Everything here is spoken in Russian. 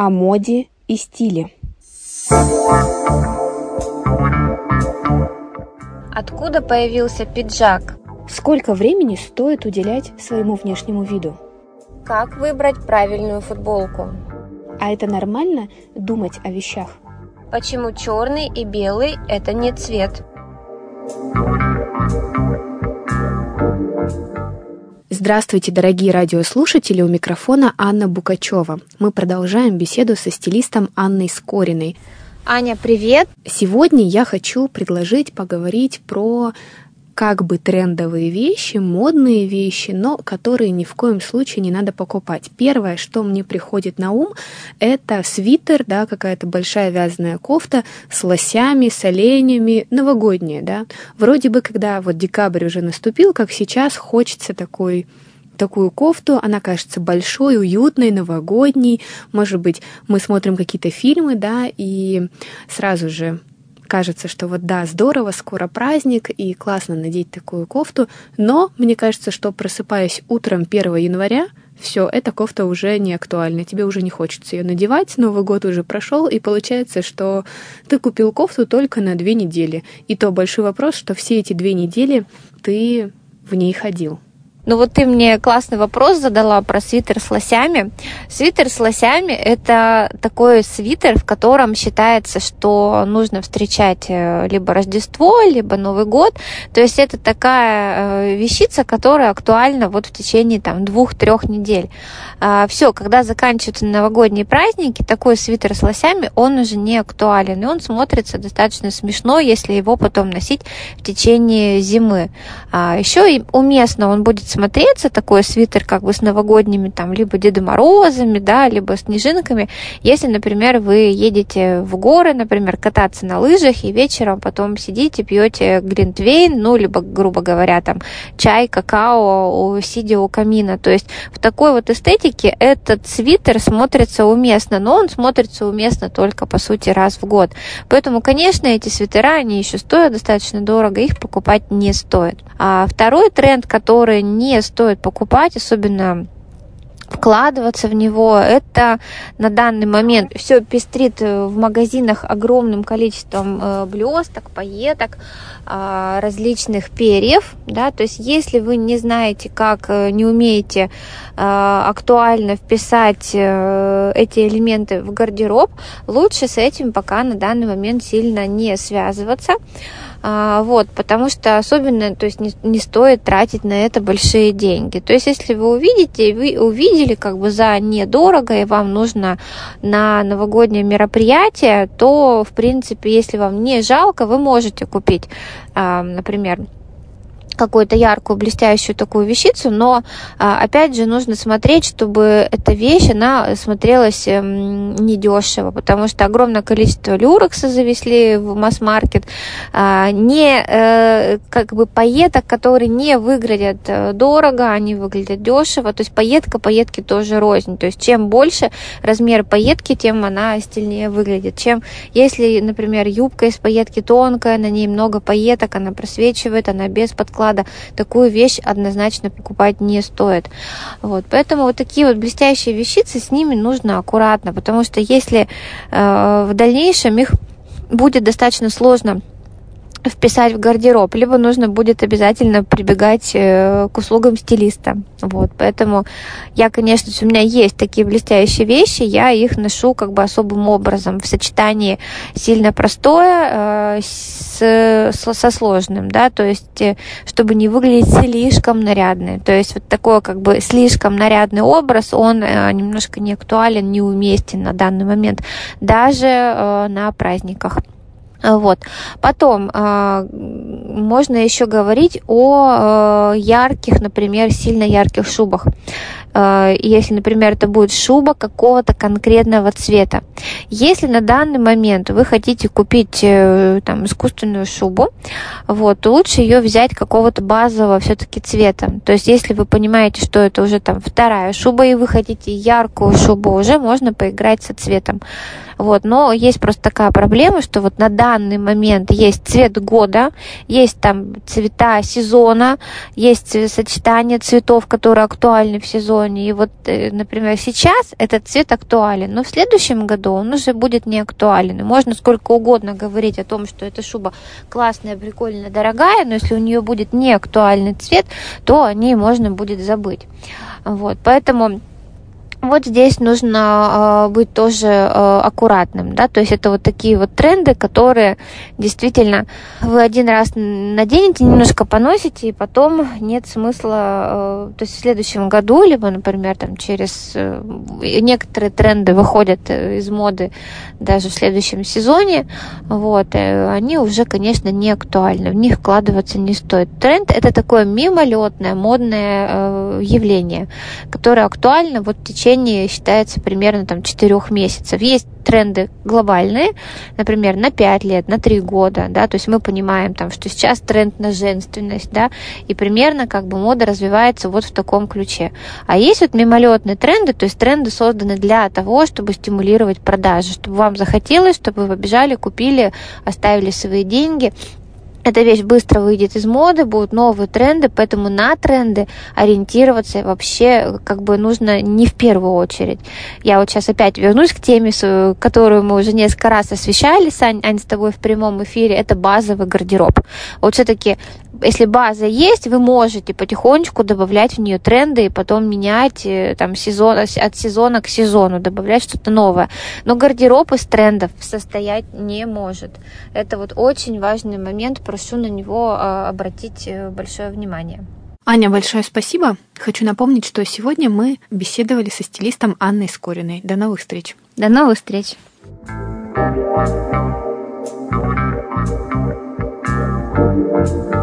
о моде и стиле. Откуда появился пиджак? Сколько времени стоит уделять своему внешнему виду? Как выбрать правильную футболку? А это нормально думать о вещах? Почему черный и белый – это не цвет? Здравствуйте, дорогие радиослушатели, у микрофона Анна Букачева. Мы продолжаем беседу со стилистом Анной Скориной. Аня, привет! Сегодня я хочу предложить поговорить про как бы трендовые вещи, модные вещи, но которые ни в коем случае не надо покупать. Первое, что мне приходит на ум, это свитер, да, какая-то большая вязаная кофта с лосями, с оленями, новогодняя, да. Вроде бы, когда вот декабрь уже наступил, как сейчас, хочется такую кофту, она кажется большой, уютной, новогодней. Может быть, мы смотрим какие-то фильмы, да, и сразу же кажется, что вот да, здорово, скоро праздник, и классно надеть такую кофту, но мне кажется, что просыпаясь утром 1 января, все, эта кофта уже не актуальна, тебе уже не хочется ее надевать, Новый год уже прошел, и получается, что ты купил кофту только на 2 недели. И то большой вопрос, что все эти 2 недели ты в ней ходил. Ну вот ты мне классный вопрос задала про свитер с лосями. Свитер с лосями – это такой свитер, в котором считается, что нужно встречать либо Рождество, либо Новый год. То есть это такая вещица, которая актуальна вот в течение 2-3 недель. Все, когда заканчиваются новогодние праздники, такой свитер с лосями, он уже не актуален. И он смотрится достаточно смешно, если его потом носить в течение зимы. Еще и уместно он будет смотреться, такой свитер как бы с новогодними либо Дедом Морозами, да, либо снежинками, если, например, вы едете в горы, например, кататься на лыжах, и вечером потом сидите, пьете глинтвейн, либо, грубо говоря, чай, какао, сидя у камина. То есть в такой вот эстетике этот свитер смотрится уместно, но он смотрится уместно только, по сути, раз в год. Поэтому, конечно, эти свитера, они еще стоят достаточно дорого, их покупать не стоит. А второй тренд, который не стоит покупать, особенно вкладываться в него, это на данный момент все пестрит в магазинах огромным количеством блесток, пайеток, различных перьев, да, то есть если вы не знаете, как, не умеете актуально вписать эти элементы в гардероб, лучше с этим пока на данный момент сильно не связываться. Потому что особенно, то есть не стоит тратить на это большие деньги. То есть если вы увидели как бы за недорого, и вам нужно на новогоднее мероприятие, то, в принципе, если вам не жалко, вы можете купить, например, какую-то яркую, блестящую такую вещицу, но, опять же, нужно смотреть, чтобы эта вещь, она смотрелась недешево, потому что огромное количество люрекса завезли в масс-маркет, пайеток, которые не выглядят дорого, они выглядят дешево, то есть пайетки тоже рознь, то есть чем больше размер пайетки, тем она стильнее выглядит, если, например, юбка из пайетки тонкая, на ней много пайеток, она просвечивает, она без подклада, такую вещь однозначно покупать не стоит. Поэтому вот такие вот блестящие вещицы, с ними нужно аккуратно, потому что если в дальнейшем их будет достаточно сложно вписать в гардероб, либо нужно будет обязательно прибегать к услугам стилиста. Поэтому конечно, у меня есть такие блестящие вещи, я их ношу как бы особым образом в сочетании сильно простое со сложным, да, то есть чтобы не выглядеть слишком нарядно. То есть вот такой как бы слишком нарядный образ, он немножко не актуален, неуместен на данный момент, даже на праздниках. Потом можно еще говорить о ярких, например, сильно ярких шубах. Если, например, это будет шуба какого-то конкретного цвета. Если на данный момент вы хотите купить искусственную шубу, то лучше ее взять какого-то базового все-таки цвета. То есть, если вы понимаете, что это уже вторая шуба, и вы хотите яркую шубу, уже можно поиграть со цветом. Вот. Но есть просто такая проблема, что вот на данный момент есть цвет года, есть там цвета сезона, есть сочетание цветов, которые актуальны в сезоне. И вот, например, сейчас этот цвет актуален, но в следующем году он уже будет не актуален. И можно сколько угодно говорить о том, что эта шуба классная, прикольная, дорогая, но если у нее будет не актуальный цвет, то о ней можно будет забыть. Вот, поэтому вот здесь нужно быть тоже аккуратным, да, то есть это вот такие вот тренды, которые действительно вы один раз наденете, немножко поносите, и потом нет смысла, то есть в следующем году, либо, например, там через некоторые тренды выходят из моды даже в следующем сезоне, вот, они уже, конечно, не актуальны, в них вкладываться не стоит. Тренд — это такое мимолетное, модное явление, которое актуально вот в течение считается примерно там 4 месяцев. Есть тренды глобальные, например, на 5 лет, на 3 года, да, то есть мы понимаем там, что сейчас тренд на женственность, да, и примерно как бы мода развивается вот в таком ключе. А есть вот мимолетные тренды, то есть тренды созданы для того, чтобы стимулировать продажи, чтобы вам захотелось, чтобы вы побежали, купили, оставили свои деньги. Эта вещь быстро выйдет из моды, будут новые тренды, поэтому на тренды ориентироваться вообще как бы нужно не в первую очередь. Я вот сейчас опять вернусь к теме, которую мы уже несколько раз освещали, Ань, с тобой в прямом эфире, это базовый гардероб. Вот все-таки, если база есть, вы можете потихонечку добавлять в нее тренды и потом менять там, от сезона к сезону, добавлять что-то новое. Но гардероб из трендов состоять не может. Это вот очень важный момент, прошу на него обратить большое внимание. Аня, большое спасибо. Хочу напомнить, что сегодня мы беседовали со стилистом Анной Скориной. До новых встреч. До новых встреч. Thank you.